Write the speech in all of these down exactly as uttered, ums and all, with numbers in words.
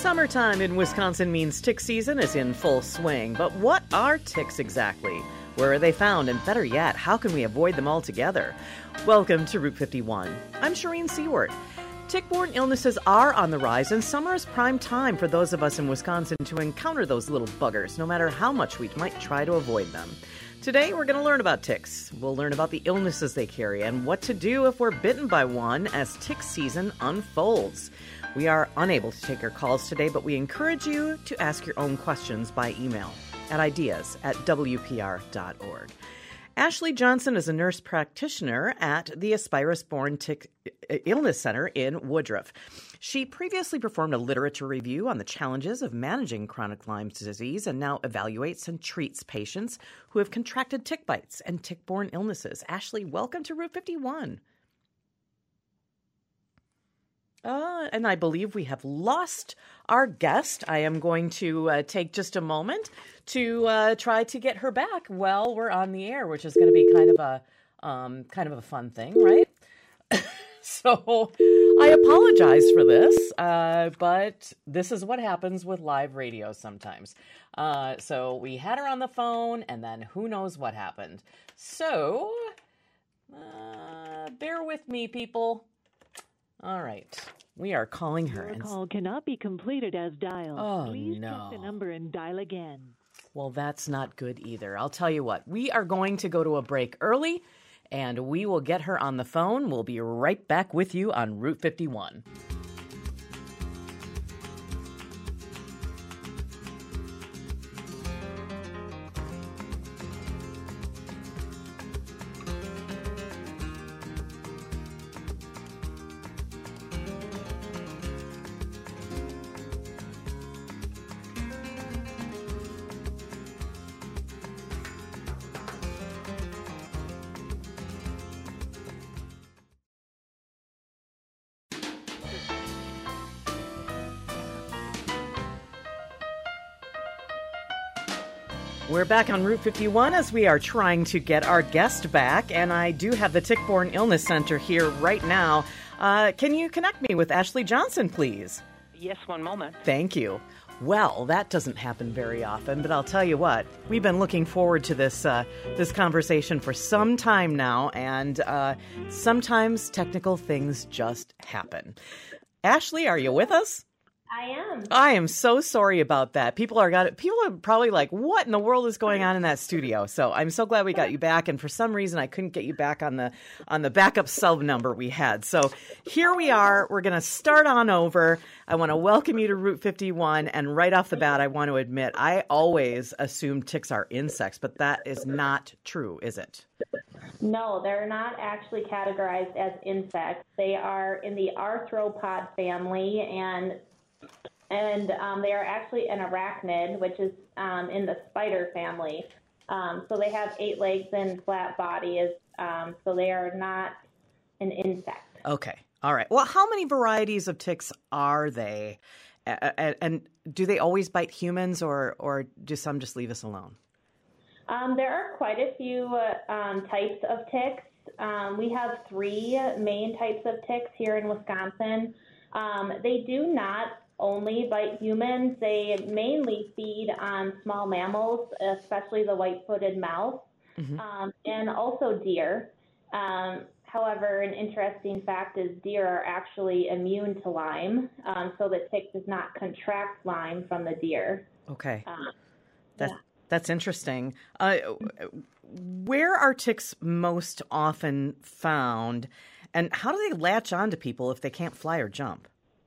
Summertime in Wisconsin means tick season is in full swing. But what are ticks exactly? Where are they found? And better yet, how can we avoid them altogether? Welcome to Route fifty-one. I'm Shireen Seward. Tick-borne illnesses are on the rise, and summer is prime time for those of us in Wisconsin to encounter those little buggers, no matter how much we might try to avoid them. Today, we're going to learn about ticks. We'll learn about the illnesses they carry and what to do if we're bitten by one as tick season unfolds. We are unable to take your calls today, but we encourage you to ask your own questions by email at ideas at w p r dot org. Ashley Johnson is a nurse practitioner at the Aspirus-Born Tick Illness Center in Woodruff. She previously performed a literature review on the challenges of managing chronic Lyme disease and now evaluates and treats patients who have contracted tick bites and tick-borne illnesses. Ashley, welcome to Route fifty-one. Uh, and I believe we have lost our guest. I am going to uh, take just a moment to uh, try to get her back while we're on the air, which is going to be kind of a um, kind of a fun thing, right? So I apologize for this, uh, but this is what happens with live radio sometimes. Uh, so we had her on the phone, and then who knows what happened. So uh, bear with me, people. All right. We are calling her. Your call cannot be completed as dialed. Oh, Please no. check the number and dial again. Well, that's not good either. I'll tell you what. We are going to go to a break early, and we will get her on the phone. We'll be right back with you on Route fifty-one. We're back on Route fifty-one as we are trying to get our guest back, and I do have the Tick-Borne Illness Center here right now. Uh, can you connect me with Ashley Johnson, please? Yes, one moment. Thank you. Well, that doesn't happen very often, but I'll tell you what, we've been looking forward to this uh, this conversation for some time now, and uh, sometimes technical things just happen. Ashley, are you with us? I am. I am so sorry about that. People are got people are probably like, what in the world is going on in that studio? So I'm so glad we got you back. And for some reason, I couldn't get you back on the on the backup cell number we had. So here we are. We're going to start on over. I want to welcome you to Route fifty-one. And right off the bat, I want to admit, I always assume ticks are insects, but that is not true, is it? No, they're not actually categorized as insects. They are in the arthropod family, and And um, they are actually an arachnid, which is um, in the spider family. Um, so they have eight legs and flat bodies. Um, so they are not an insect. Okay. All right. Well, how many varieties of ticks are they? And, and do they always bite humans, or, or do some just leave us alone? Um, there are quite a few uh, um, types of ticks. Um, we have three main types of ticks here in Wisconsin. Um, they do not only bite humans. They mainly feed on small mammals, especially the white-footed mouse, mm-hmm. um, and also deer. Um, however, an interesting fact is deer are actually immune to Lyme, um, so the tick does not contract Lyme from the deer. Okay. Um, that's, yeah. that's interesting. Uh, where are ticks most often found, and how do they latch on to people if they can't fly or jump?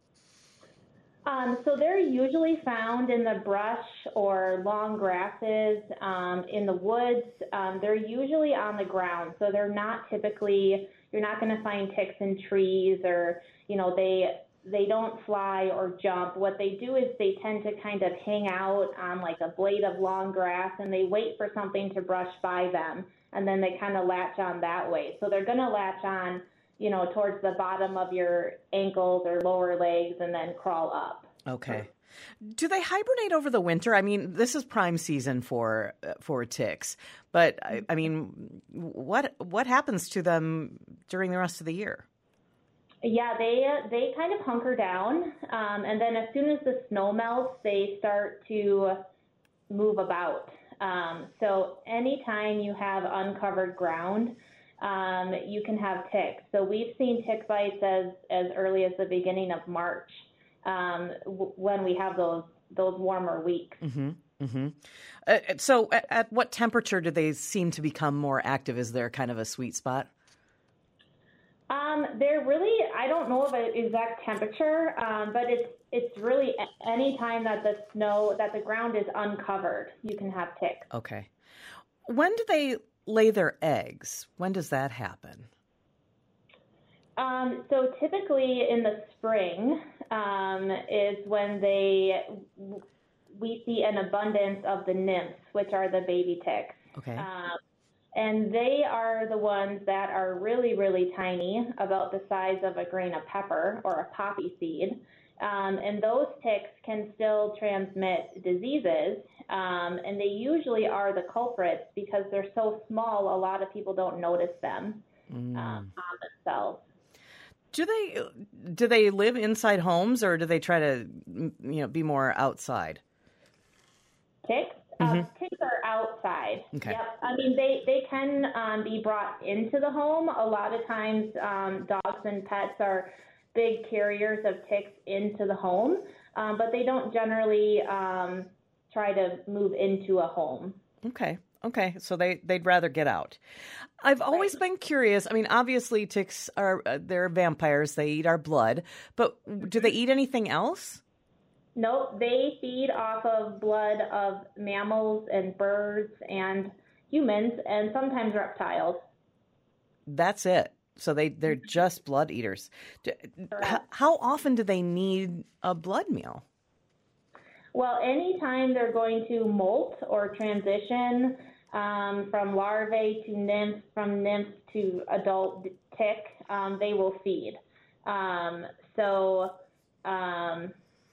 Um, so they're usually found in the brush or long grasses, um, in the woods. Um, they're usually on the ground, so they're not typically, you're not going to find ticks in trees, or, you know, they they don't fly or jump. What they do is they tend to kind of hang out on like a blade of long grass, and they wait for something to brush by them, and then they kind of latch on that way. So they're going to latch on, you know, towards the bottom of your ankles or lower legs, and then crawl up. Okay. Do they hibernate over the winter? I mean, this is prime season for uh, for ticks, but I, I mean, what what happens to them during the rest of the year? Yeah, they they kind of hunker down, um, and then as soon as the snow melts, they start to move about. Um, so anytime you have uncovered ground, um, you can have ticks. So we've seen tick bites as, as early as the beginning of March um, w- when we have those those warmer weeks. Mm-hmm. Mm-hmm. Uh, so at, at what temperature do they seem to become more active? Is there kind of a sweet spot? Um, they're really, I don't know of an exact temperature, um, but it's it's really any time that the snow, that the ground is uncovered, you can have ticks. Okay. When do they lay their eggs? When does that happen? Um, so typically in the spring um, is when they, we see an abundance of the nymphs, which are the baby ticks. Okay. Um, And they are the ones that are really, really tiny, about the size of a grain of pepper or a poppy seed. Um, and those ticks can still transmit diseases. Um, and they usually are the culprits because they're so small, a lot of people don't notice them Mm. um, on themselves. Do they do they live inside homes, or do they try to, you know, be more outside? Ticks? Mm-hmm. Uh, ticks are outside. Okay. Yep. I mean, they, they can um, be brought into the home. A lot of times um, dogs and pets are big carriers of ticks into the home, um, but they don't generally um, try to move into a home. Okay. Okay. So they, they'd rather get out. I've always Right. been curious. I mean, obviously ticks are, uh, they're vampires. They eat our blood, but do they eat anything else? Nope, they feed off of blood of mammals and birds and humans and sometimes reptiles. That's it. So they, they're just blood eaters. Do, h- how often do they need a blood meal? Well, anytime they're going to molt or transition um, from larvae to nymph, from nymph to adult tick, um, they will feed. Um, so, um,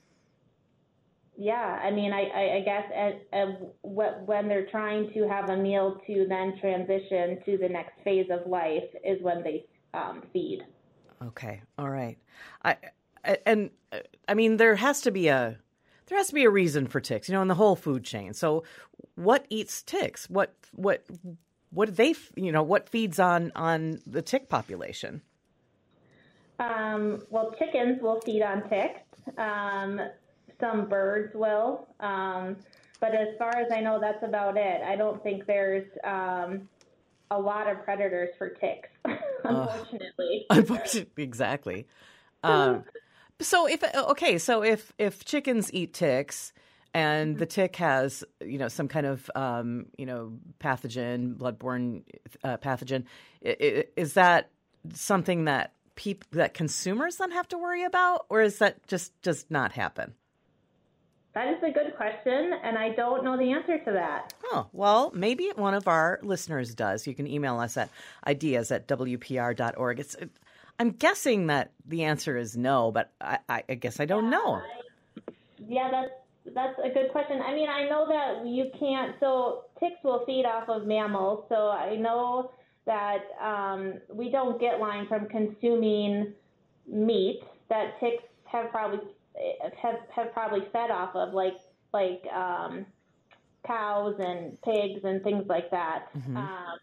yeah, I mean, I, I, I guess at, at when they're trying to have a meal to then transition to the next phase of life is when they um, feed. Okay. All right. I, I and uh, I mean, there has to be a there has to be a reason for ticks, you know, in the whole food chain. So, what eats ticks? What what what do they, you know, what feeds on on the tick population? Um, well, chickens will feed on ticks. Um, some birds will. Um, but as far as I know, that's about it. I don't think there's um, a lot of predators for ticks, unfortunately. Uh, unfortunately, exactly. Um, so if okay, so if if chickens eat ticks and the tick has, you know, some kind of um, you know, pathogen, bloodborne uh, pathogen, is, is that something that people that consumers then have to worry about, or is that just just not happen? That is a good question, and I don't know the answer to that. Oh, well, maybe one of our listeners does. You can email us at ideas at w p r dot org. It's, it, I'm guessing that the answer is no, but I, I, I guess I don't yeah, know. I, yeah, that's that's a good question. I mean, I know that you can't, so ticks will feed off of mammals, so I know that um, we don't get Lyme from consuming meat that ticks have probably have have probably fed off of, like like um, cows and pigs and things like that. Mm-hmm. Um,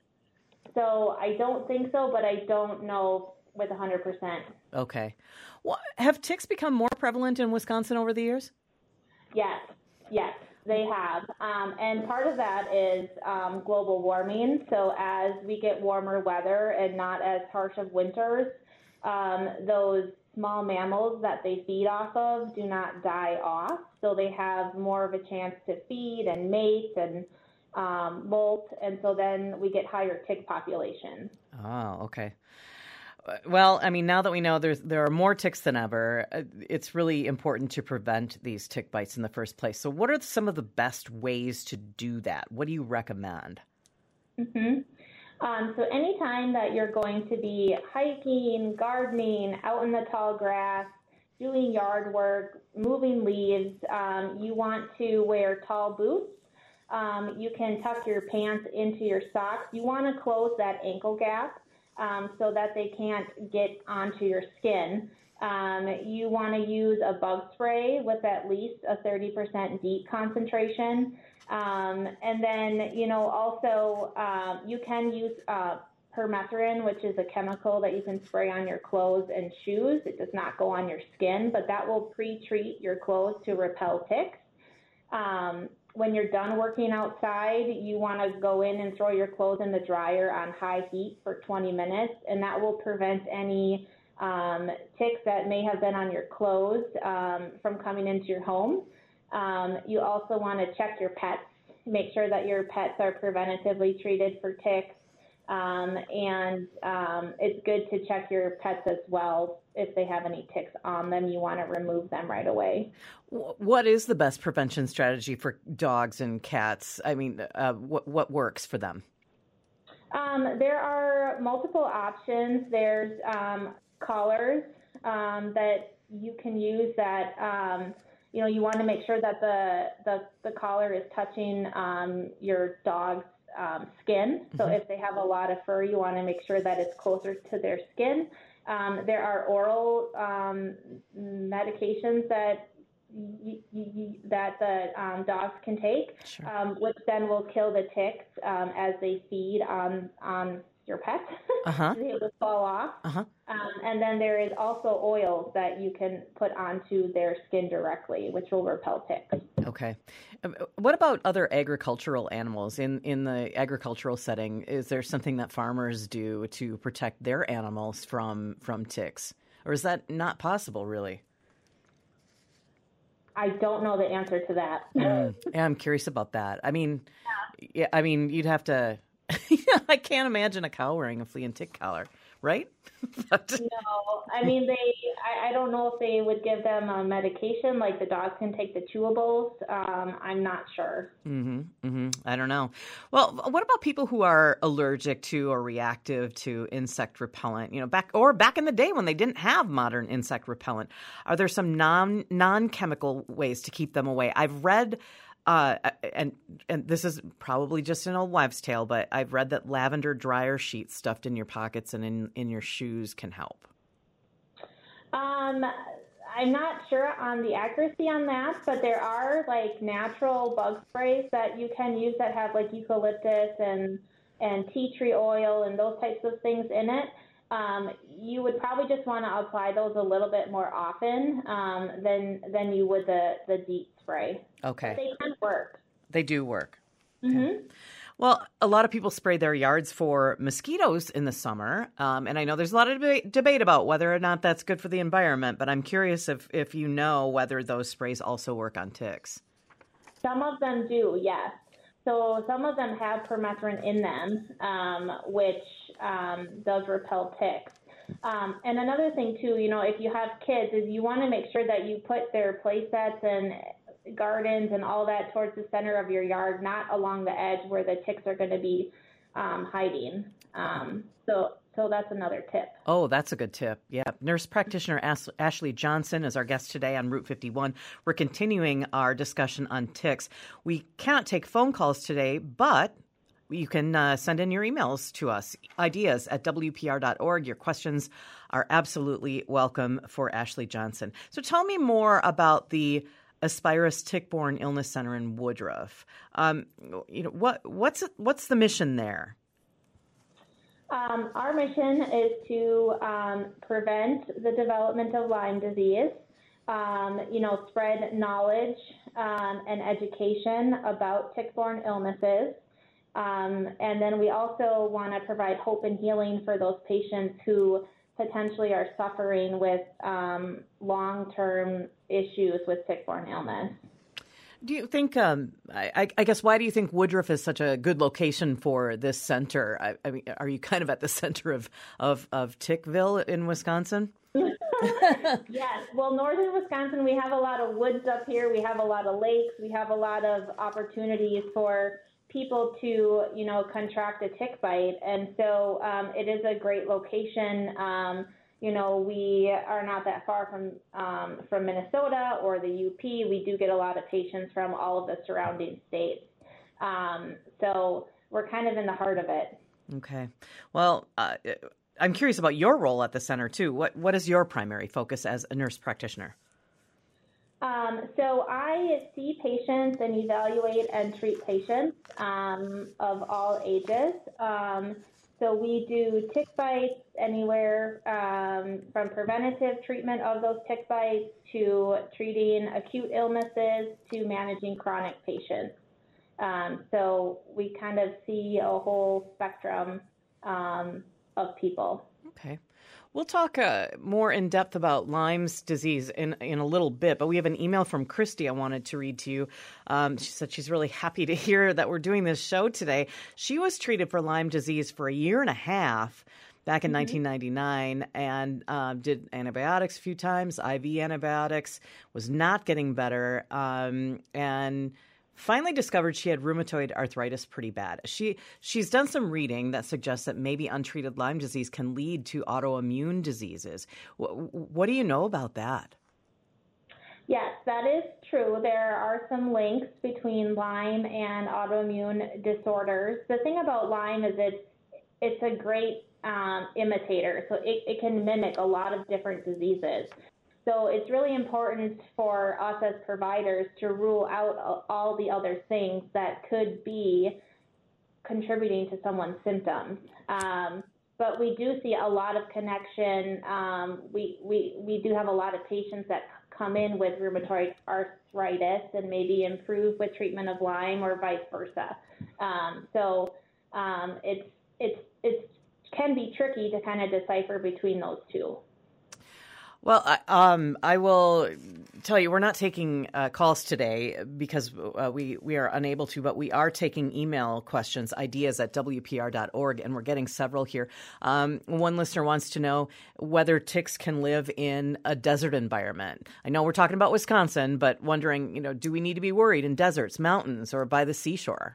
so I don't think so, but I don't know with one hundred percent. Okay. Well, have ticks become more prevalent in Wisconsin over the years? Yes, yes, they have. Um, and part of that is um, global warming. So as we get warmer weather and not as harsh of winters, um, those small mammals that they feed off of do not die off, so they have more of a chance to feed and mate and um, molt, and so then we get higher tick populations. Oh, okay. Well, I mean, now that we know there's there are more ticks than ever, it's really important to prevent these tick bites in the first place. So what are some of the best ways to do that? What do you recommend? Mm-hmm. Um, so anytime that you're going to be hiking, gardening, out in the tall grass, doing yard work, moving leaves, um, you want to wear tall boots. Um, you can tuck your pants into your socks. You want to close that ankle gap um, so that they can't get onto your skin. Um, you want to use a bug spray with at least a thirty percent DEET concentration. Um, and then, you know, also um, you can use uh, permethrin, which is a chemical that you can spray on your clothes and shoes. It does not go on your skin, but that will pre-treat your clothes to repel ticks. Um, when you're done working outside, you want to go in and throw your clothes in the dryer on high heat for twenty minutes, and that will prevent any um, ticks that may have been on your clothes um, from coming into your home. Um, you also want to check your pets, make sure that your pets are preventatively treated for ticks. Um, and um, it's good to check your pets as well. If they have any ticks on them, you want to remove them right away. What is the best prevention strategy for dogs and cats? I mean, uh, what, what works for them? Um, there are multiple options. There's um, collars um, that you can use that, um, you know, you want to make sure that the, the, the collar is touching um, your dog's Um, skin. So mm-hmm. if they have a lot of fur, you want to make sure that it's closer to their skin. Um, there are oral um, medications that y- y- y- that the um, dogs can take, sure. um, which then will kill the ticks um, as they feed on on your pet. Uh-huh. They will fall off. Uh-huh. Um, and then there is also oils that you can put onto their skin directly, which will repel ticks. Okay. Um, what about other agricultural animals? In, in the agricultural setting, is there something that farmers do to protect their animals from, from ticks? Or is that not possible, really? I don't know the answer to that. mm, yeah, I'm curious about that. I mean, yeah, yeah I mean, you'd have to... I can't imagine a cow wearing a flea and tick collar, right? But... No, I mean, they. I, I don't know if they would give them a medication like the dogs can take the chewables. Um, I'm not sure. Mm-hmm, mm-hmm. I don't know. Well, what about people who are allergic to or reactive to insect repellent? You know, back or back in the day when they didn't have modern insect repellent, are there some non non-chemical ways to keep them away? I've read. Uh, and and this is probably just an old wives' tale, but I've read that lavender dryer sheets stuffed in your pockets and in, in your shoes can help. Um, I'm not sure on the accuracy on that, but there are like natural bug sprays that you can use that have like eucalyptus and and tea tree oil and those types of things in it. Um, you would probably just want to apply those a little bit more often um, than than you would the the DEET spray. Okay. But they can work. They do work. Mm-hmm. Okay. Well, a lot of people spray their yards for mosquitoes in the summer, um, and I know there's a lot of debate, debate about whether or not that's good for the environment, but I'm curious if, if you know whether those sprays also work on ticks. Some of them do, yes. So some of them have permethrin in them, um, which um, does repel ticks. Um, and another thing, too, you know, if you have kids, is you want to make sure that you put their play sets and gardens and all that towards the center of your yard, not along the edge where the ticks are going to be um, hiding. Um, so so that's another tip. Oh, that's a good tip. Yeah. Nurse practitioner Ash- Ashley Johnson is our guest today on Route fifty-one. We're continuing our discussion on ticks. We cannot take phone calls today, but you can uh, send in your emails to us, ideas at W P R dot org. Your questions are absolutely welcome for Ashley Johnson. So tell me more about the Aspirus Tick-Borne Illness Center in Woodruff. Um, you know, what what's what's the mission there? Um, our mission is to um, prevent the development of Lyme disease, um, you know, spread knowledge um, and education about tick-borne illnesses. Um, and then we also want to provide hope and healing for those patients who potentially are suffering with um, long-term issues with tick-borne illness. Do you think, um, I, I guess, why do you think Woodruff is such a good location for this center? I, I mean, are you kind of at the center of, of, of Tickville in Wisconsin? Yes. Well, northern Wisconsin, we have a lot of woods up here. We have a lot of lakes. We have a lot of opportunities for people to, you know, contract a tick bite. And so um, it is a great location. Um, you know, we are not that far from um, from Minnesota or the U P. We do get a lot of patients from all of the surrounding states. Um, so we're kind of in the heart of it. Okay. Well, uh, I'm curious about your role at the center too. What what is your primary focus as a nurse practitioner? Um, so I see patients and evaluate and treat patients um, of all ages. Um, so we do tick bites anywhere um, from preventative treatment of those tick bites to treating acute illnesses to managing chronic patients. Um, so we kind of see a whole spectrum um, of people. Okay. We'll talk uh, more in depth about Lyme's disease in, in a little bit, but we have an email from Christy I wanted to read to you. Um, she said she's really happy to hear that we're doing this show today. She was treated for Lyme disease for a year and a half back in mm-hmm. nineteen ninety-nine and um, did antibiotics a few times, I V antibiotics, was not getting better, um, and finally discovered she had rheumatoid arthritis pretty bad. She she's done some reading that suggests that maybe untreated Lyme disease can lead to autoimmune diseases. What, what do you know about that? Yes, that is true. There are some links between Lyme and autoimmune disorders. The thing about Lyme is it's it's a great um, imitator, so it, it can mimic a lot of different diseases. So it's really important for us as providers to rule out all the other things that could be contributing to someone's symptoms. Um, but we do see a lot of connection. Um, we, we, we do have a lot of patients that come in with rheumatoid arthritis and maybe improve with treatment of Lyme or vice versa. Um, so um, it's, it's, it's can be tricky to kind of decipher between those two. Well, I, um, I will tell you, we're not taking uh, calls today because uh, we, we are unable to, but we are taking email questions, ideas at W P R dot org, and we're getting several here. Um, one listener wants to know whether ticks can live in a desert environment. I know we're talking about Wisconsin, but wondering, you know, do we need to be worried in deserts, mountains, or by the seashore?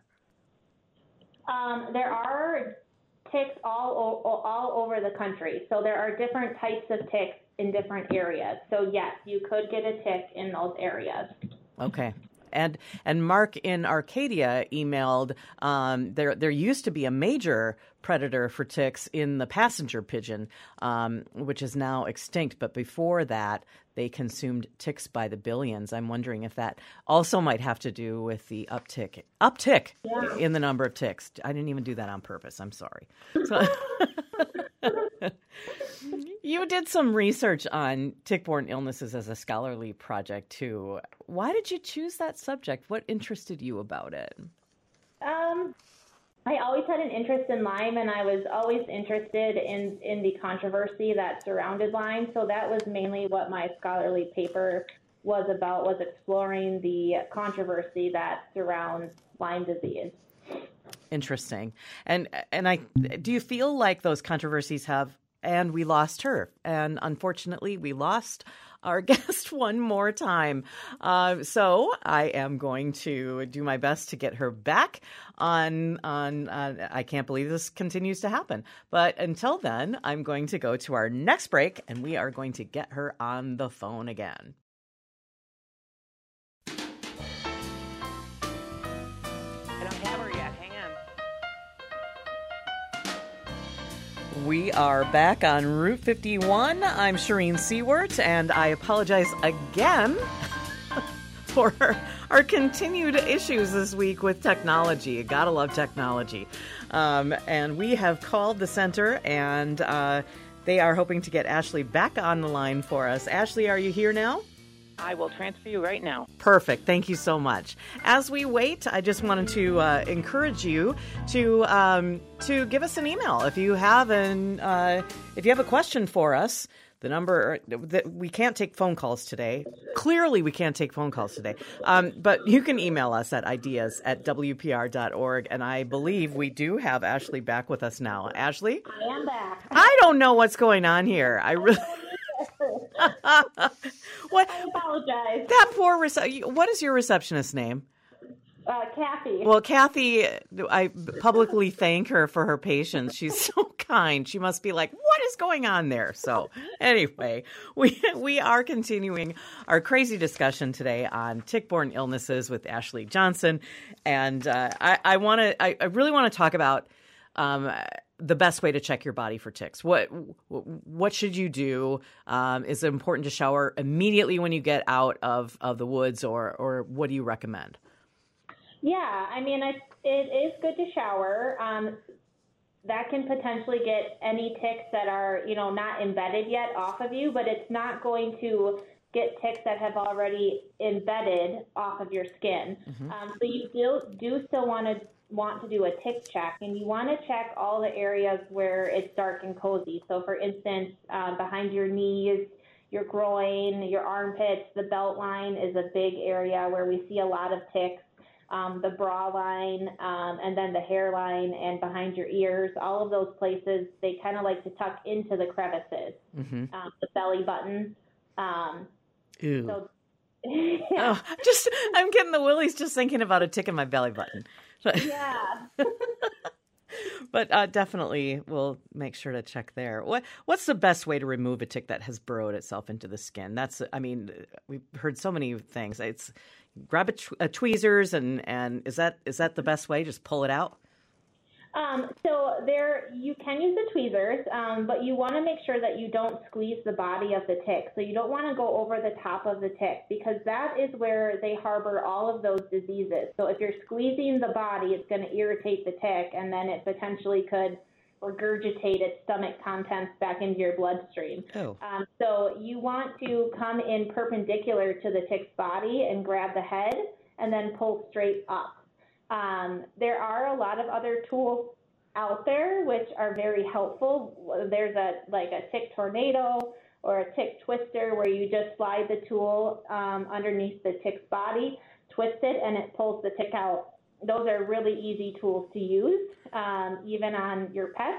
Um, there are ticks all, all over the country. So there are different types of ticks in different areas. So yes, you could get a tick in those areas. Okay. And and Mark in Arcadia emailed, um, there there used to be a major predator for ticks in the passenger pigeon, um, which is now extinct. But before that, they consumed ticks by the billions. I'm wondering if that also might have to do with the uptick uptick yeah. in the number of ticks. I didn't even do that on purpose. I'm sorry. So you did some research on tick-borne illnesses as a scholarly project, too. Why did you choose that subject? What interested you about it? Um, I always had an interest in Lyme, and I was always interested in, in the controversy that surrounded Lyme. So that was mainly what my scholarly paper was about, was exploring the controversy that surrounds Lyme disease. Interesting. And and I do you feel like those controversies have, and we lost her, and unfortunately we lost our guest one more time. Uh, so I am going to do my best to get her back on, on uh, I can't believe this continues to happen. But until then, I'm going to go to our next break, and we are going to get her on the phone again. We are back on Route fifty-one. I'm Shireen Seward, and I apologize again for our continued issues this week with technology. You gotta love technology. Um, and we have called the center, and uh, they are hoping to get Ashley back on the line for us. Ashley, are you here now? I will transfer you right now. Perfect. Thank you so much. As we wait, I just wanted to uh, encourage you to um, to give us an email if you have an uh, if you have a question for us. The number that we can't take phone calls today. Clearly, we can't take phone calls today. Um, but you can email us at ideas at W P R dot org. And I believe we do have Ashley back with us now. Ashley? I am back. I don't know what's going on here. I really. What? I apologize. That poor rece- What is your receptionist's name? Uh, Kathy. Well, Kathy, I publicly thank her for her patience. She's so kind. She must be like, what is going on there? So anyway, we we are continuing our crazy discussion today on tick-borne illnesses with Ashley Johnson. And uh, I, I want to, I, I really want to talk about um, the best way to check your body for ticks? What what should you do? Um, is it important to shower immediately when you get out of, of the woods, or, or what do you recommend? Yeah, I mean, it, it is good to shower. Um, that can potentially get any ticks that are, you know, not embedded yet off of you, but it's not going to get ticks that have already embedded off of your skin. Mm-hmm. Um, so you do, do still want to want to do a tick check, and you want to check all the areas where it's dark and cozy. So for instance, uh, behind your knees, your groin, your armpits, the belt line is a big area where we see a lot of ticks. Um, the bra line, um, and then the hairline and behind your ears, all of those places, they kind of like to tuck into the crevices, mm-hmm. um, the belly button. Um, Ew. So, yeah. Oh, just I'm getting the willies just thinking about a tick in my belly button. Yeah. But uh, definitely we'll make sure to check there. What What's the best way to remove a tick that has burrowed itself into the skin? That's, I mean, we've heard so many things. It's grab a, tw- a tweezers, and, and is that is that the best way? Just pull it out? Um, so there, you can use the tweezers, um, but you want to make sure that you don't squeeze the body of the tick. So you don't want to go over the top of the tick, because that is where they harbor all of those diseases. So if you're squeezing the body, it's going to irritate the tick, and then it potentially could regurgitate its stomach contents back into your bloodstream. Oh. Um, so you want to come in perpendicular to the tick's body and grab the head and then pull straight up. Um, there are a lot of other tools out there which are very helpful. There's a like a tick tornado or a tick twister where you just slide the tool um, underneath the tick's body, twist it, and it pulls the tick out. Those are really easy tools to use, um, even on your pets.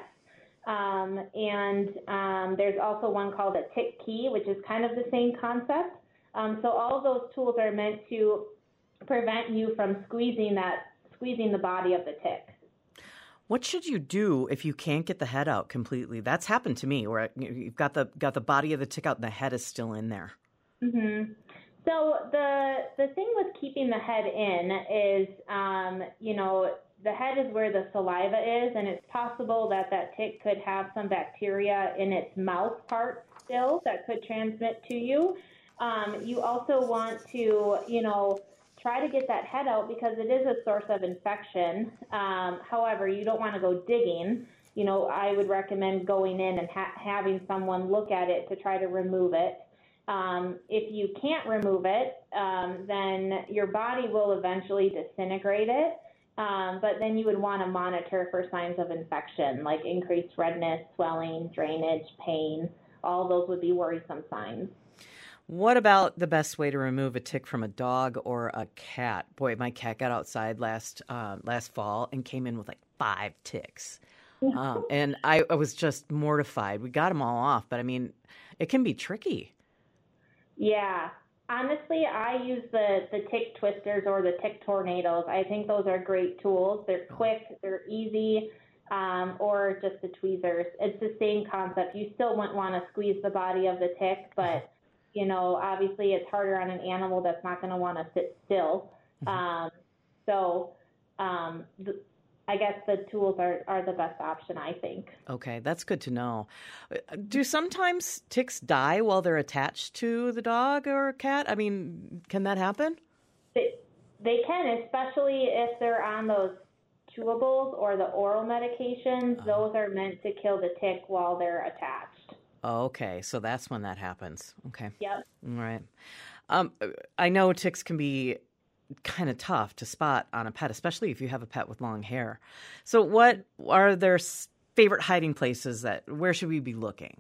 Um, and um, there's also one called a tick key, which is kind of the same concept. Um, so all of those tools are meant to prevent you from squeezing that squeezing the body of the tick. What should you do if you can't get the head out completely? That's happened to me, where you've got the got the body of the tick out and the head is still in there. Mm-hmm. So the the thing with keeping the head in is, um, you know, the head is where the saliva is, and it's possible that that tick could have some bacteria in its mouth part still that could transmit to you. Um, you also want to, you know, try to get that head out because it is a source of infection. Um, however, you don't want to go digging. You know, I would recommend going in and ha- having someone look at it to try to remove it. Um, if you can't remove it, um, then your body will eventually disintegrate it. Um, but then you would want to monitor for signs of infection, like increased redness, swelling, drainage, pain. All those would be worrisome signs. What about the best way to remove a tick from a dog or a cat? Boy, my cat got outside last uh, last fall and came in with like five ticks. Um, and I, I was just mortified. We got them all off, but I mean, it can be tricky. Yeah. Honestly, I use the, the tick twisters or the tick tornadoes. I think those are great tools. They're quick, they're easy, um, or just the tweezers. It's the same concept. You still wouldn't want to squeeze the body of the tick, but you know, obviously it's harder on an animal that's not going to want to sit still. Um, so um, the, I guess the tools are, are the best option, I think. Okay, that's good to know. Do sometimes ticks die while they're attached to the dog or cat? I mean, can that happen? They, they can, especially if they're on those chewables or the oral medications. Those are meant to kill the tick while they're attached. Okay, so that's when that happens. Okay. Yep. All right. Um, I know ticks can be kind of tough to spot on a pet, especially if you have a pet with long hair. So what are their favorite hiding places? That where should we be looking?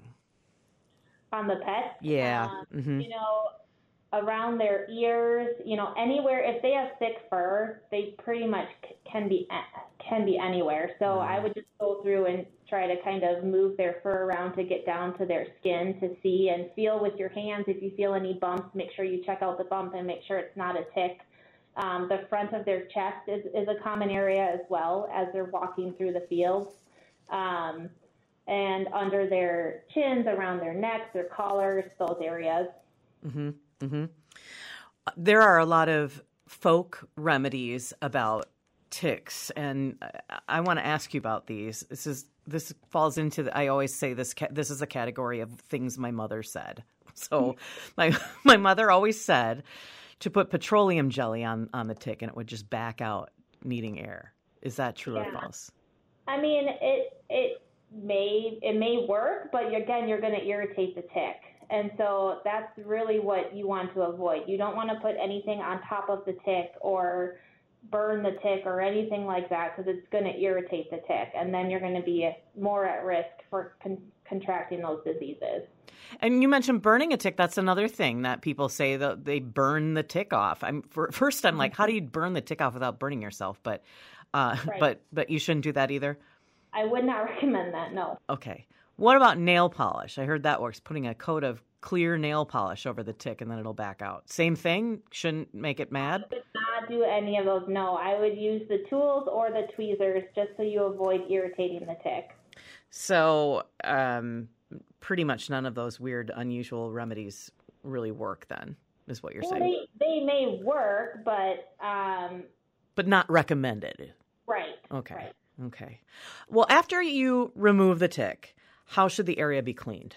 On the pet? Yeah. Um, mm-hmm. You know, around their ears, you know, anywhere. If they have thick fur, they pretty much can be can be anywhere. So mm. I would just go through and try to kind of move their fur around to get down to their skin to see and feel with your hands. If you feel any bumps, make sure you check out the bump and make sure it's not a tick. Um, the front of their chest is, is a common area as well as they're walking through the fields. Um, and under their chins, around their necks, their collars, those areas. Mm-hmm. Mm-hmm. There are a lot of folk remedies about ticks, and I want to ask you about these. This is this falls into the, I always say this, ca- this is a category of things my mother said. So my, my mother always said to put petroleum jelly on, on the tick and it would just back out needing air. Is that true Yeah. or false? I mean, it it may it may work, but again, you're going to irritate the tick. And so that's really what you want to avoid. You don't want to put anything on top of the tick or burn the tick or anything like that because it's going to irritate the tick. And then you're going to be more at risk for con- contracting those diseases. And you mentioned burning a tick. That's another thing that people say that they burn the tick off. I'm for, first I'm like, how do you burn the tick off without burning yourself? But uh, Right. but but you shouldn't do that either. I would not recommend that, no. Okay. What about nail polish? I heard that works. Putting a coat of clear nail polish over the tick and then it'll back out. Same thing? Shouldn't make it mad? I would not do any of those, no. I would use the tools or the tweezers just so you avoid irritating the tick. So um, pretty much none of those weird, unusual remedies really work then, is what you're Well, saying. they, they may work, but um, But not recommended. right. Okay. Right. Okay. Well, after you remove the tick, how should the area be cleaned?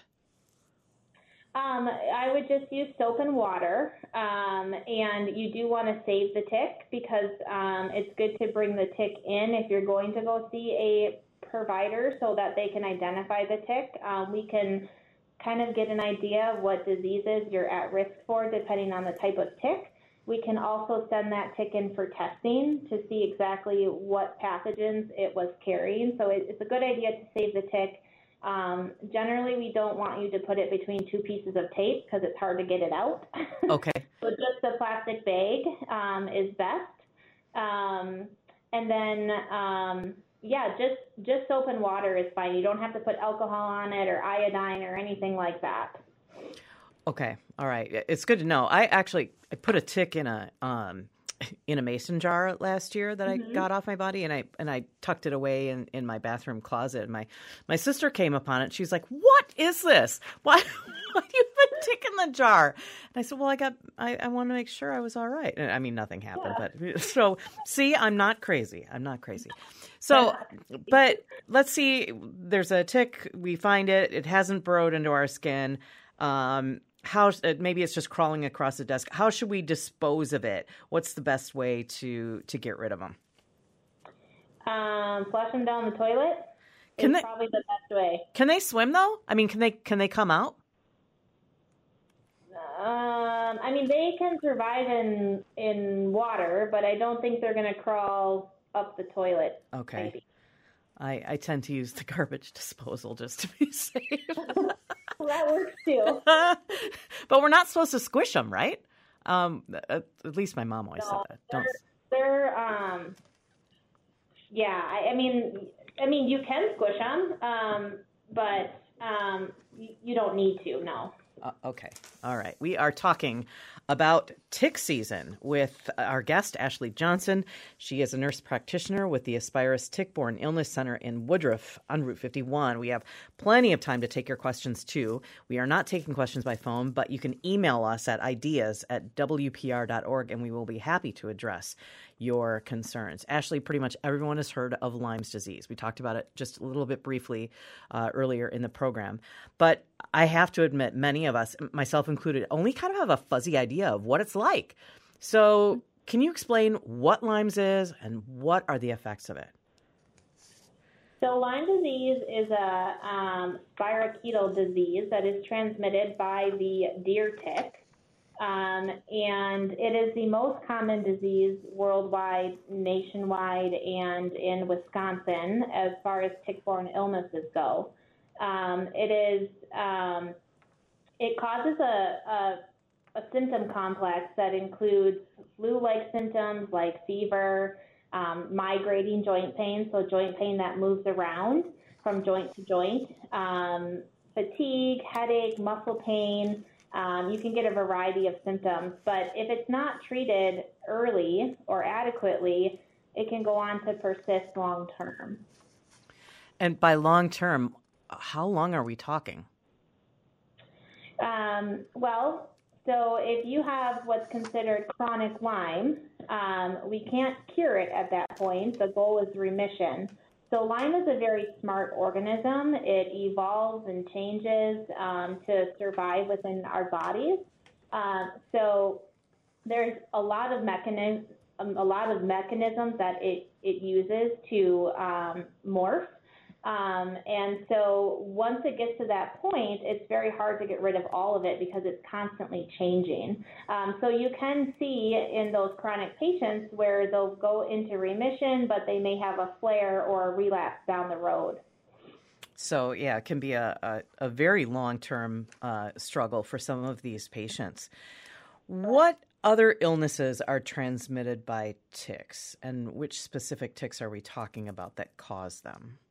Um, I would just use soap and water, um, and you do want to save the tick because um, it's good to bring the tick in if you're going to go see a provider so that they can identify the tick. Um, we can kind of get an idea of what diseases you're at risk for depending on the type of tick. We can also send that tick in for testing to see exactly what pathogens it was carrying. So it, it's a good idea to save the tick. Um, generally, we don't want you to put it between two pieces of tape because it's hard to get it out. Okay. So just a plastic bag um, is best. Um, and then, um, yeah, just, just soap and water is fine. You don't have to put alcohol on it or iodine or anything like that. Okay. All right. It's good to know. I actually I put a tick in a um in a mason jar last year that Mm-hmm. I got off my body and I and I tucked it away in, in my bathroom closet. And my my sister came upon it. She's like, "What is this? Why why do you have a tick in the jar?" And I said, "Well, I got I, I want to make sure I was all right." And, I mean, nothing happened, Yeah. but so see, I'm not crazy. I'm not crazy. So, but let's see. There's a tick. We find it. It hasn't burrowed into our skin. Um, how uh, maybe it's just crawling across the desk. How should we dispose of it? What's the best way to to get rid of them? Um, flush them down the toilet Can is they- probably the best way. Can they swim though? I mean, can they can they come out? Um, I mean, they can survive in in water, but I don't think they're going to crawl up the toilet. Okay. Maybe. I, I tend to use the garbage disposal just to be safe. Well, that works too. But we're not supposed to squish them, right? Um, at, at least my mom always No, said that. Don't. They're, um, yeah. I, I mean, I mean, you can squish them, um, but um, you, you don't need to. No. Uh, okay. All right. We are talking about tick season with our guest, Ashley Johnson. She is a nurse practitioner with the Aspirus Tick-Borne Illness Center in Woodruff on Route fifty-one. We have plenty of time to take your questions, too. We are not taking questions by phone, but you can email us at ideas at w p r dot org, and we will be happy to address your concerns. Ashley, pretty much everyone has heard of Lyme's disease. We talked about it just a little bit briefly uh, earlier in the program. But I have to admit, many of us, myself included, only kind of have a fuzzy idea of what it's like. So can you explain what Lyme's is and what are the effects of it? So Lyme disease is a um, spirochetal disease that is transmitted by the deer tick. Um, and it is the most common disease worldwide, nationwide, and in Wisconsin as far as tick-borne illnesses go. Um, it is, um, it causes a, a, a symptom complex that includes flu-like symptoms like fever, um, migrating joint pain, so joint pain that moves around from joint to joint, um, fatigue, headache, muscle pain. Um, you can get a variety of symptoms, but if it's not treated early or adequately, it can go on to persist long term. And by long term, how long are we talking? Um, well, so if you have what's considered chronic Lyme, um, we can't cure it at that point. The goal is remission. So Lyme is a very smart organism. It evolves and changes um, to survive within our bodies. Uh, so there's a lot of mechanisms, um, a lot of mechanisms that it, it uses to um, morph. Um, and so once it gets to that point, it's very hard to get rid of all of it because it's constantly changing. Um, so you can see in those chronic patients where they'll go into remission, but they may have a flare or a relapse down the road. So, yeah, it can be a, a, a very long-term uh, struggle for some of these patients. What other illnesses are transmitted by ticks, and which specific ticks are we talking about that cause them?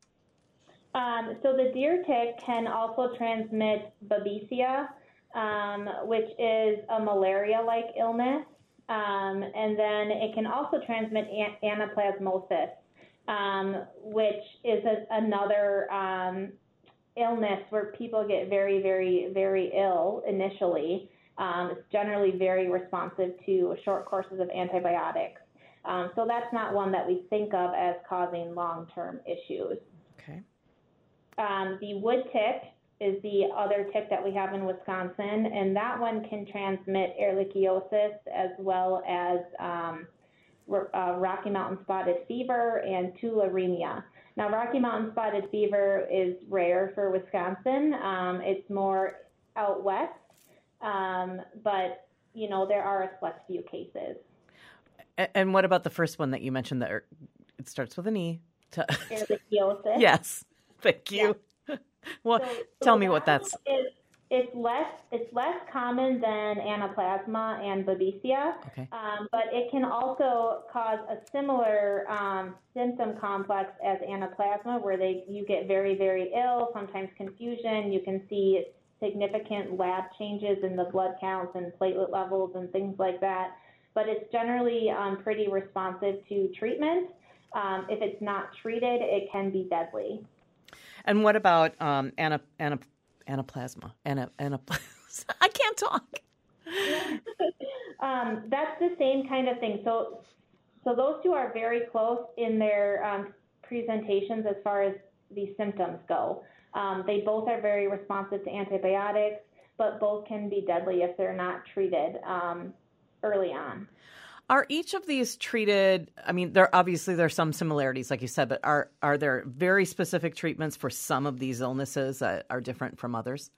Um, so the deer tick can also transmit babesia, um, which is a malaria-like illness, um, and then it can also transmit an- anaplasmosis, um, which is a, another um, illness where people get very, very, very ill initially. Um, it's generally very responsive to short courses of antibiotics. Um, so that's not one that we think of as causing long-term issues. Okay. Um, the wood tick is the other tick that we have in Wisconsin, and that one can transmit ehrlichiosis as well as um, uh, Rocky Mountain spotted fever and tularemia. Now, Rocky Mountain spotted fever is rare for Wisconsin. Um, it's more out west, um, but, you know, there are a select few cases. And, and what about the first one that you mentioned that it starts with an E? To... Ehrlichiosis. Yes. Thank you. Yeah. Well, so, tell so me that what that's. Is, it's less it's less common than anaplasma and babesia, okay. um, but it can also cause a similar um, symptom complex as anaplasma, where they you get very very ill, sometimes confusion. You can see significant lab changes in the blood counts and platelet levels and things like that. But it's generally um, pretty responsive to treatment. Um, if it's not treated, it can be deadly. And what about um, ana, ana, anaplasma? Ana, anaplasma. I can't talk. um, that's the same kind of thing. So, so those two are very close in their um, presentations as far as the symptoms go. Um, they both are very responsive to antibiotics, but both can be deadly if they're not treated um, early on. Are each of these treated, I mean, there obviously there are some similarities, like you said, but are, are there very specific treatments for some of these illnesses that are different from others?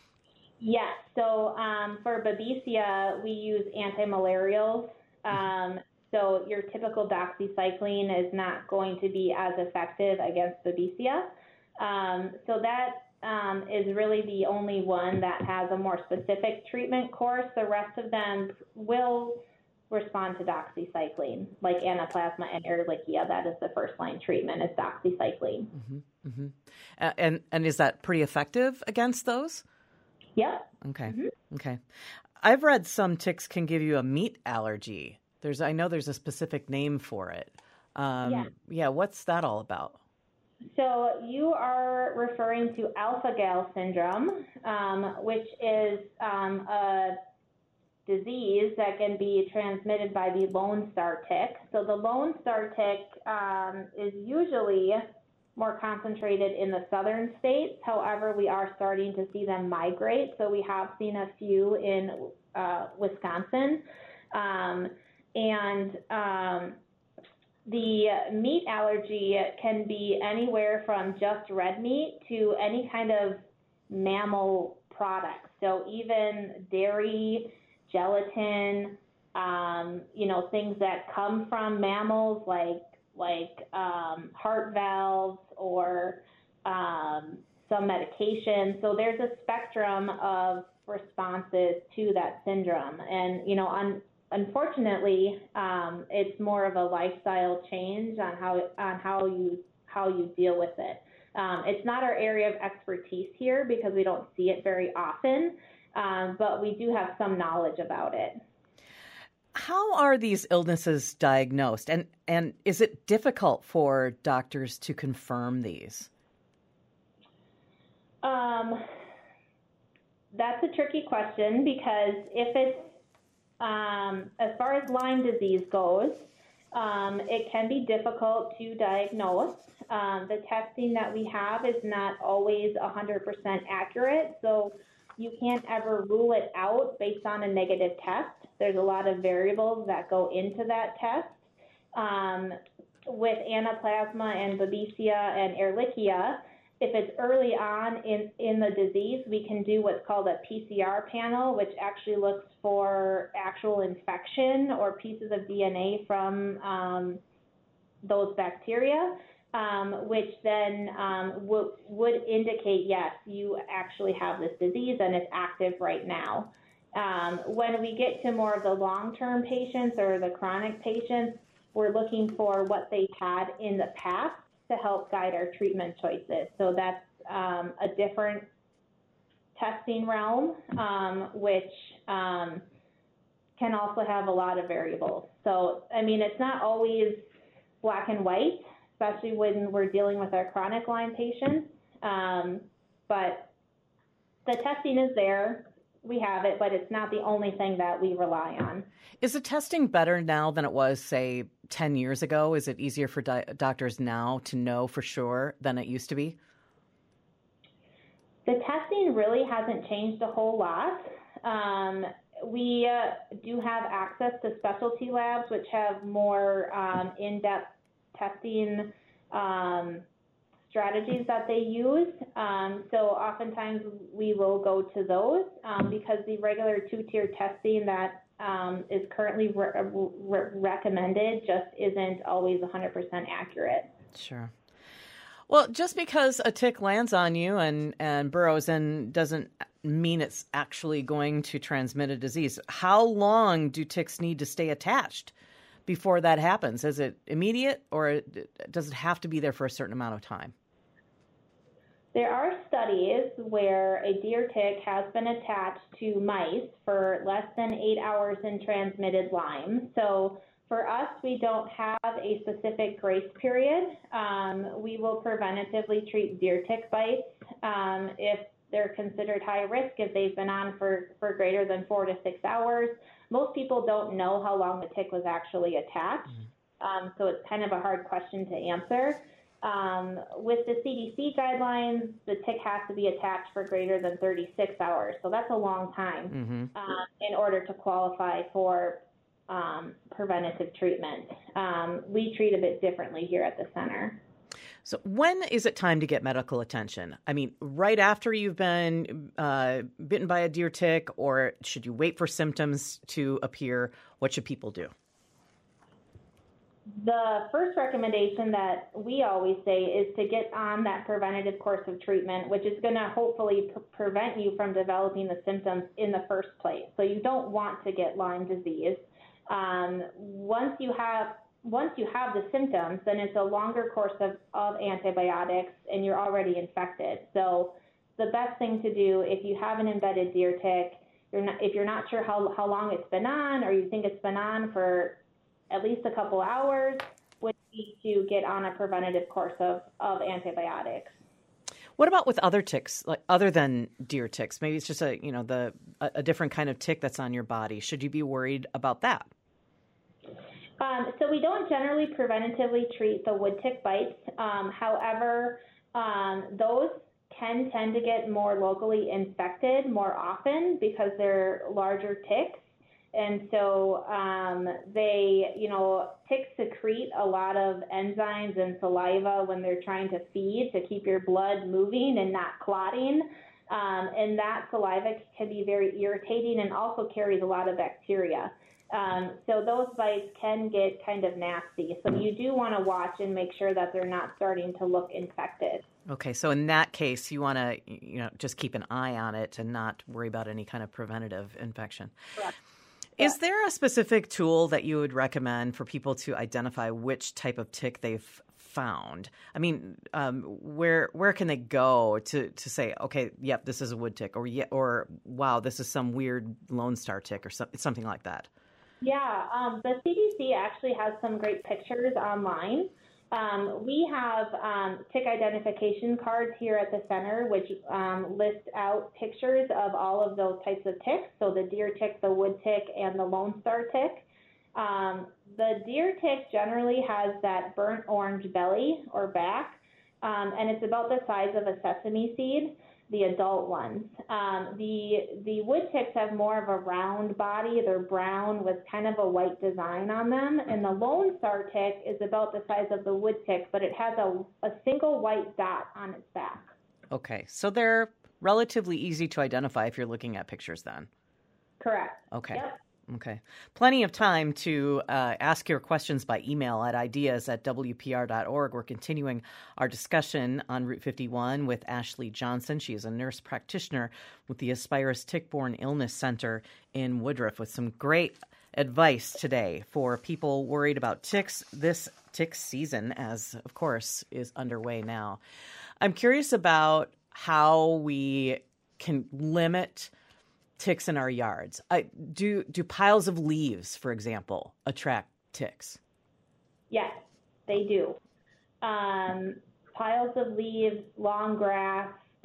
Yes. So um, for babesia, we use antimalarials. Um, so your typical doxycycline is not going to be as effective against babesia. Um, so that um, is really the only one that has a more specific treatment course. The rest of them will respond to doxycycline, like anaplasma and ehrlichia. That is the first line treatment, is doxycycline. Mm-hmm, mm-hmm. Uh, and and is that pretty effective against those? Yep. Okay. Mm-hmm. Okay. I've read some ticks can give you a meat allergy. There's I know there's a specific name for it. Um, yeah. Yeah. What's that all about? So you are referring to alpha-gal syndrome, um, which is um, a disease that can be transmitted by the Lone Star tick. So the Lone Star tick um, is usually more concentrated in the southern states. However, we are starting to see them migrate. So we have seen a few in uh, Wisconsin. Um, and um, the meat allergy can be anywhere from just red meat to any kind of mammal products. So even dairy, gelatin, um, you know, things that come from mammals like like um, heart valves or um, some medication. So there's a spectrum of responses to that syndrome. And, you know, un- unfortunately, um, it's more of a lifestyle change on how on how you how you deal with it. Um, it's not our area of expertise here because we don't see it very often. Um, but we do have some knowledge about it. How are these illnesses diagnosed? And, and is it difficult for doctors to confirm these? Um, that's a tricky question because if it's, um, as far as Lyme disease goes, Um, it can be difficult to diagnose. Um, the testing that we have is not always one hundred percent accurate, so you can't ever rule it out based on a negative test. There's a lot of variables that go into that test. Um, with Anaplasma and Babesia and Ehrlichia, if it's early on in, in the disease, we can do what's called a P C R panel, which actually looks for actual infection or pieces of D N A from um, those bacteria, um, which then um, w- would indicate, yes, you actually have this disease and it's active right now. Um, when we get to more of the long-term patients or the chronic patients, we're looking for what they've had in the past to help guide our treatment choices. So that's um, a different testing realm, um, which um, can also have a lot of variables. So, I mean, it's not always black and white, especially when we're dealing with our chronic Lyme patients. Um, but the testing is there. We have it, but it's not the only thing that we rely on. Is the testing better now than it was, say, ten years ago? Is it easier for di- doctors now to know for sure than it used to be? The testing really hasn't changed a whole lot. Um, we uh, do have access to specialty labs, which have more um, in-depth testing um, strategies that they use. Um, so oftentimes we will go to those um, because the regular two-tier testing that um, is currently re- re- recommended just isn't always one hundred percent accurate. Sure. Well, just because a tick lands on you and, and burrows in doesn't mean it's actually going to transmit a disease. How long do ticks need to stay attached before that happens? Is it immediate, or does it have to be there for a certain amount of time? There are studies where a deer tick has been attached to mice for less than eight hours in transmitted Lyme. So for us, we don't have a specific grace period. Um, we will preventatively treat deer tick bites um, if they're considered high risk, if they've been on for, for greater than four to six hours. Most people don't know how long the tick was actually attached, um, so it's kind of a hard question to answer. Um, with the C D C guidelines, the tick has to be attached for greater than thirty-six hours, so that's a long time mm-hmm. um, in order to qualify for um, preventative treatment. Um, we treat a bit differently here at the center. So when is it time to get medical attention? I mean, right after you've been uh, bitten by a deer tick, or should you wait for symptoms to appear? What should people do? The first recommendation that we always say is to get on that preventative course of treatment, which is going to hopefully p- prevent you from developing the symptoms in the first place. So you don't want to get Lyme disease. Um, once you have once you have the symptoms, then it's a longer course of, of antibiotics, and you're already infected. So the best thing to do if you have an embedded deer tick, you're not, if you're not sure how how long it's been on, or you think it's been on for at least a couple hours, would be to get on a preventative course of, of antibiotics. What about with other ticks, like other than deer ticks? Maybe it's just a you know the a, a different kind of tick that's on your body. Should you be worried about that? Um, so we don't generally preventatively treat the wood tick bites. Um, however, um, those can tend to get more locally infected more often because they're larger ticks. And so um, they, you know, ticks secrete a lot of enzymes and saliva when they're trying to feed to keep your blood moving and not clotting. Um, and that saliva can be very irritating and also carries a lot of bacteria. Um, so those bites can get kind of nasty. So you do want to watch and make sure that they're not starting to look infected. Okay, so in that case, you want to, you know, just keep an eye on it and not worry about any kind of preventative infection. Correct. Is there a specific tool that you would recommend for people to identify which type of tick they've found? I mean, um, where where can they go to, to say, okay, yep, this is a wood tick, or yeah, or wow, this is some weird Lone Star tick, or some, something like that? Yeah, um, the C D C actually has some great pictures online. Um, we have um, tick identification cards here at the center, which um, list out pictures of all of those types of ticks, so the deer tick, the wood tick, and the Lone Star tick. Um, the deer tick generally has that burnt orange belly or back, um, and it's about the size of a sesame seed, the adult ones. Um, the the wood ticks have more of a round body. They're brown with kind of a white design on them, and the lone star tick is about the size of the wood tick, but it has a, a single white dot on its back. Okay, so they're relatively easy to identify if you're looking at pictures then. Correct. Okay. Yep. Okay. Plenty of time to uh, ask your questions by email at ideas at w p r dot org. We're continuing our discussion on Route fifty-one with Ashley Johnson. She is a nurse practitioner with the Aspirus Tick-Borne Illness Center in Woodruff with some great advice today for people worried about ticks this tick season, as, of course, is underway now. I'm curious about how we can limit ticks in our yards. I, do do piles of leaves, for example, attract ticks? Yes, they do. Um, piles of leaves, long grass.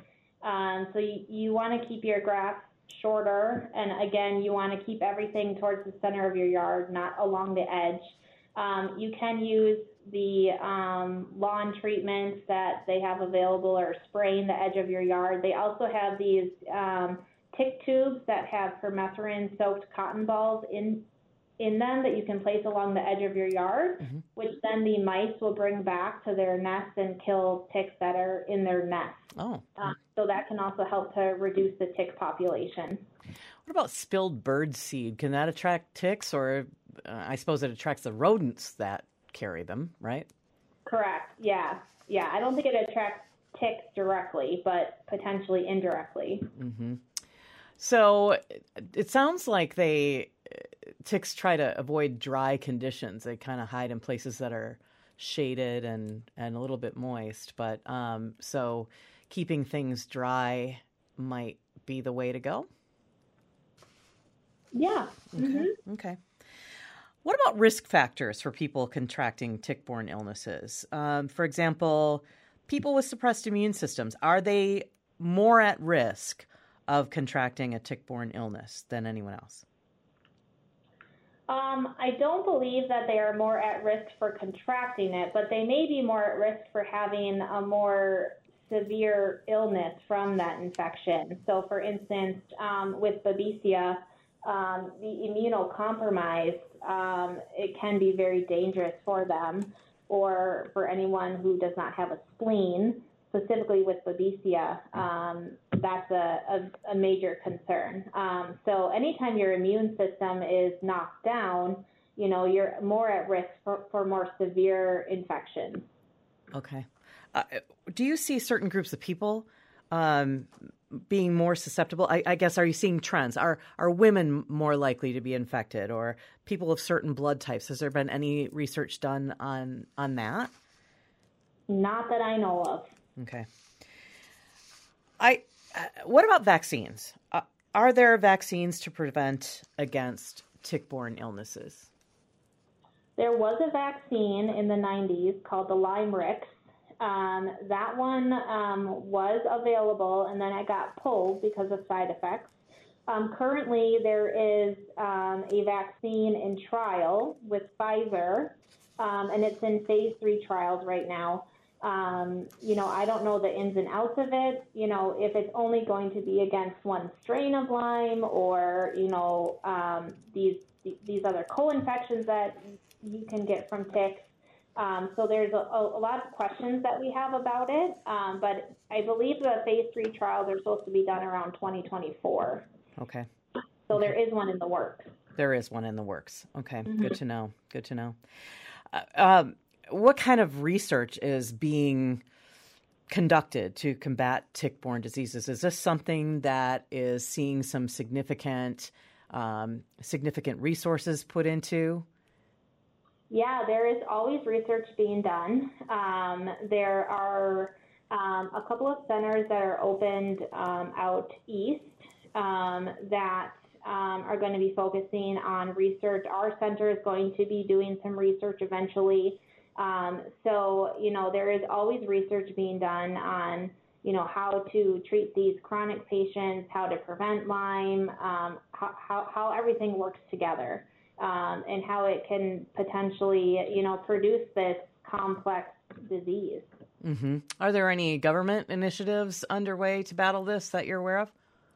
Um, so you, you want to keep your grass shorter, and again, you want to keep everything towards the center of your yard, not along the edge. Um, you can use the um, lawn treatments that they have available, or spraying the edge of your yard. They also have these um, tick tubes that have permethrin soaked cotton balls in in them that you can place along the edge of your yard, mm-hmm. which then the mice will bring back to their nest and kill ticks that are in their nest. Oh. Uh, so that can also help to reduce the tick population. What about spilled bird seed? Can that attract ticks, or uh, I suppose it attracts the rodents that carry them, right? Correct. Yeah. Yeah. I don't think it attracts ticks directly, but potentially indirectly. Mm-hmm. So it sounds like they ticks try to avoid dry conditions. They kind of hide in places that are shaded and, and a little bit moist. But um, so keeping things dry might be the way to go? Yeah. Okay. Mm-hmm. Okay. What about risk factors for people contracting tick-borne illnesses? Um, for example, people with suppressed immune systems, are they more at risk of contracting a tick-borne illness than anyone else? Um, I don't believe that they are more at risk for contracting it, but they may be more at risk for having a more severe illness from that infection. So, for instance, um, with Babesia, um, the immunocompromised, um, it can be very dangerous for them, or for anyone who does not have a spleen. Specifically with Babesia, um, that's a, a, a major concern. Um, so anytime your immune system is knocked down, you know, you're more at risk for, for more severe infections. Okay. Uh, do you see certain groups of people um, being more susceptible? I, I guess, are you seeing trends? Are are women more likely to be infected, or people of certain blood types? Has there been any research done on on that? Not that I know of. Okay. I. Uh, what about vaccines? Uh, are there vaccines to prevent against tick-borne illnesses? There was a vaccine in the nineties called the Lymerix. Um, that one um, was available, and then it got pulled because of side effects. Um, currently, there is um, a vaccine in trial with Pfizer, um, and it's in phase three trials right now. Um, you know, I don't know the ins and outs of it, you know, if it's only going to be against one strain of Lyme, or, you know, um, these these other co-infections that you can get from ticks. Um, so there's a, a lot of questions that we have about it, um, but I believe the phase three trials are supposed to be done around twenty twenty-four. Okay. So there is one in the works. There is one in the works. Okay, Mm-hmm. Good to know. Good to know. Uh, um, what kind of research is being conducted to combat tick-borne diseases? Is this something that is seeing some significant um, significant resources put into? Yeah, there is always research being done. Um, there are um, a couple of centers that are opened um, out east um, that um, are going to be focusing on research. Our center is going to be doing some research eventually. Um, so, you know, there is always research being done on, you know, how to treat these chronic patients, how to prevent Lyme, um, how, how, how everything works together. um, and how it can potentially, you know, produce this complex disease. Mm-hmm. Are there any government initiatives underway to battle this that you're aware of?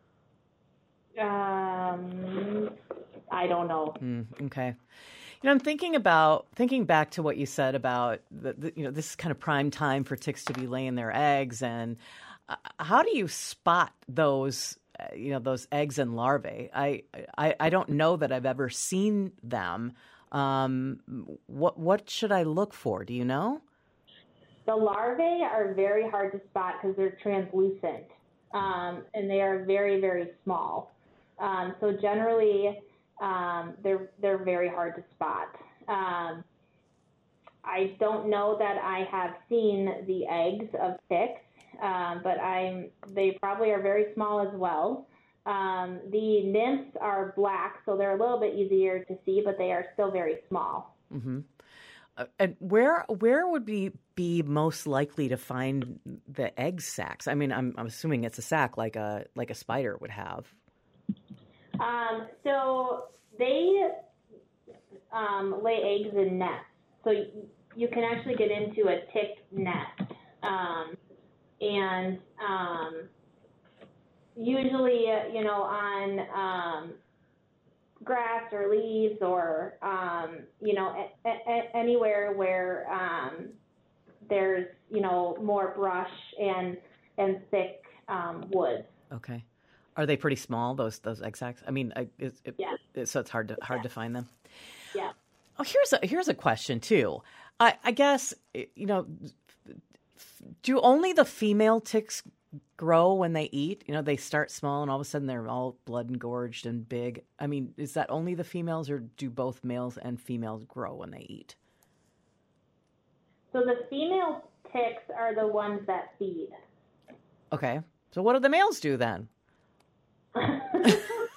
Um, I don't know. Mm, okay. You know, I'm thinking about thinking back to what you said about the, the you know this is kind of prime time for ticks to be laying their eggs, and uh, how do you spot those uh, you know those eggs and larvae? I, I I don't know that I've ever seen them. Um, what what should I look for? Do you know? The larvae are very hard to spot because they're translucent, um, and they are very very small. Um, so generally. Um, they're they're very hard to spot. Um, I don't know that I have seen the eggs of ticks, um, but I'm they probably are very small as well. Um, the nymphs are black, so they're a little bit easier to see, but they are still very small. Mm-hmm. Uh, and where where would we be most likely to find the egg sacs? I mean, I'm I'm assuming it's a sac like a like a spider would have. Um, so they um, lay eggs in nests. So you, you can actually get into a tick nest. Um, and um, usually, you know, on um, grass or leaves or, um, you know, a, a, anywhere where um, there's, you know, more brush and, and thick um, woods. Okay. Are they pretty small, those those egg sacs? I mean, it, it, yeah. it, so it's hard to hard yeah. to find them. Yeah. Oh, here's a here's a question too. I, I guess you know, do only the female ticks grow when they eat? You know, they start small and all of a sudden they're all blood engorged and big. I mean, is that only the females, or do both males and females grow when they eat? So the female ticks are the ones that feed. Okay. So what do the males do then? I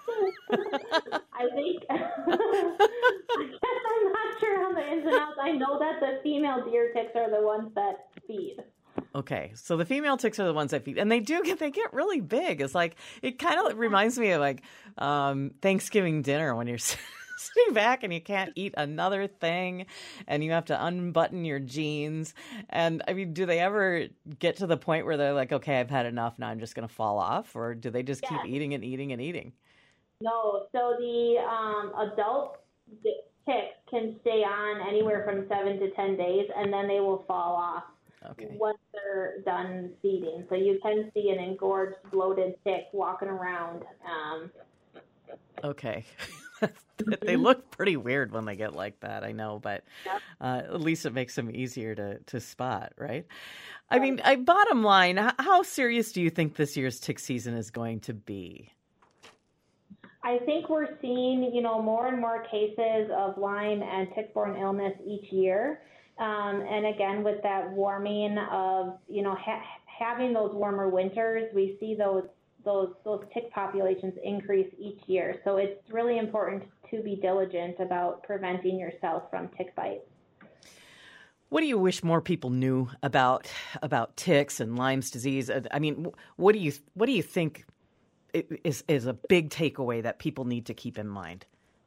think, I guess I'm not sure on the ins and outs. I know that the female deer ticks are the ones that feed. Okay, so the female ticks are the ones that feed, and they do get they get really big. It's like it kind of reminds me of like um, Thanksgiving dinner when you're sitting back and you can't eat another thing, and you have to unbutton your jeans. And I mean, do they ever get to the point where they're like, "Okay, I've had enough. Now I'm just going to fall off," or do they just yeah. keep eating and eating and eating? No, so the um, adult ticks can stay on anywhere from seven to ten days, and then they will fall off. Okay. Once they're done feeding. So you can see an engorged, bloated tick walking around. Um, okay. They look pretty weird when they get like that, I know, but uh, at least it makes them easier to, to spot, right? I mean, I, bottom line, how serious do you think this year's tick season is going to be? I think we're seeing, you know, more and more cases of Lyme and tick-borne illness each year. Um, and again, with that warming of, you know, ha- having those warmer winters, we see those those those tick populations increase each year. So it's really important to be diligent about preventing yourself from tick bites. What do you wish more people knew about about ticks and Lyme's disease? I mean, what do you what do you think is is a big takeaway that people need to keep in mind?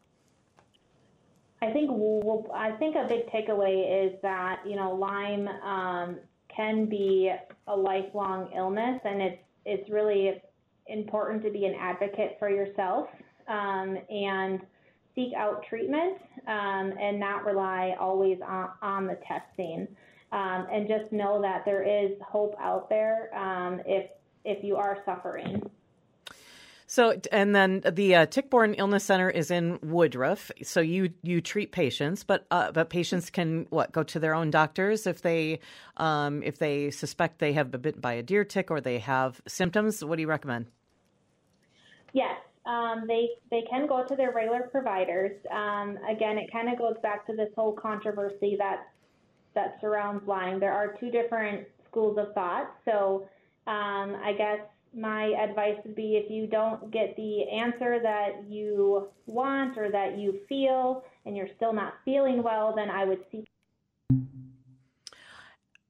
I think well, I think a big takeaway is that, you know, Lyme um, can be a lifelong illness, and it's it's really important to be an advocate for yourself um, and seek out treatment um, and not rely always on, on the testing. Um, and just know that there is hope out there um, if if you are suffering. So, and then the uh, Tick-Borne Illness Center is in Woodruff. So you, you treat patients, but uh, but patients can what go to their own doctors if they um, if they suspect they have been bitten by a deer tick or they have symptoms. What do you recommend? Yes, um, they they can go to their regular providers. Um, again, it kind of goes back to this whole controversy that that surrounds Lyme. There are two different schools of thought. So um, I guess. My advice would be if you don't get the answer that you want or that you feel and you're still not feeling well, then I would seek.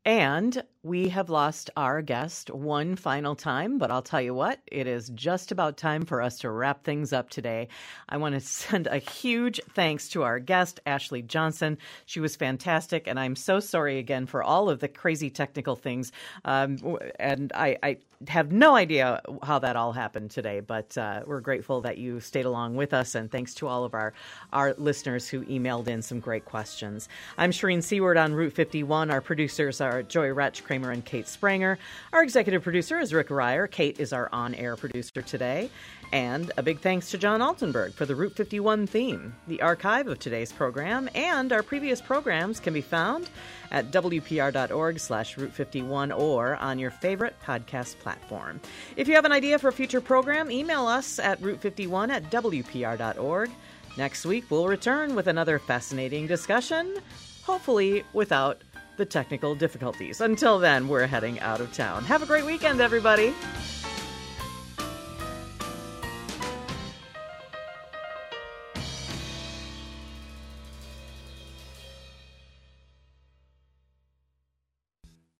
And we have lost our guest one final time, but I'll tell you what, it is just about time for us to wrap things up today. I want to send a huge thanks to our guest, Ashley Johnson. She was fantastic, and I'm so sorry again for all of the crazy technical things. Um, and I, I have no idea how that all happened today, but uh, we're grateful that you stayed along with us, and thanks to all of our, our listeners who emailed in some great questions. I'm Shireen Seward on Route fifty-one. Our producers are Joy Retch, Kramer, and Kate Spranger. Our executive producer is Rick Ryer. Kate is our on-air producer today. And a big thanks to John Altenberg for the Route fifty-one theme. The archive of today's program and our previous programs can be found at W P R dot org slash Route fifty-one or on your favorite podcast platform. If you have an idea for a future program, email us at route fifty-one at W P R dot org. Next week, we'll return with another fascinating discussion, hopefully without the technical difficulties. Until then, we're heading out of town. Have a great weekend, everybody.